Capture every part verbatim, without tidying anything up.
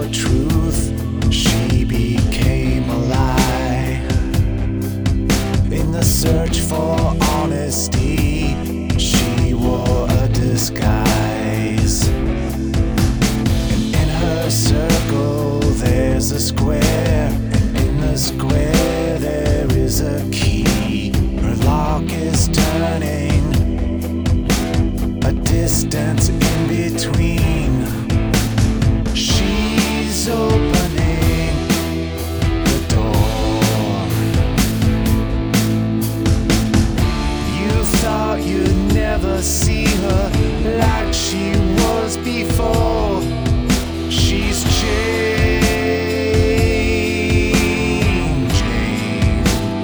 the truth, she became a lie. In the search for honesty, she wore a disguise. And in her circle there's a square, and in the square there is a key. Her lock is turning, a distance in between. She's opening the door. You thought you'd never see her like she was before. She's changing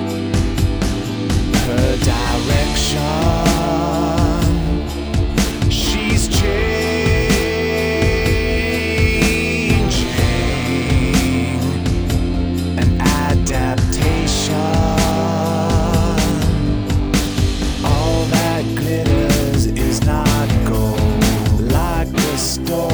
her direction. She's changing an adaptation. All that glitters is not gold, like the storm.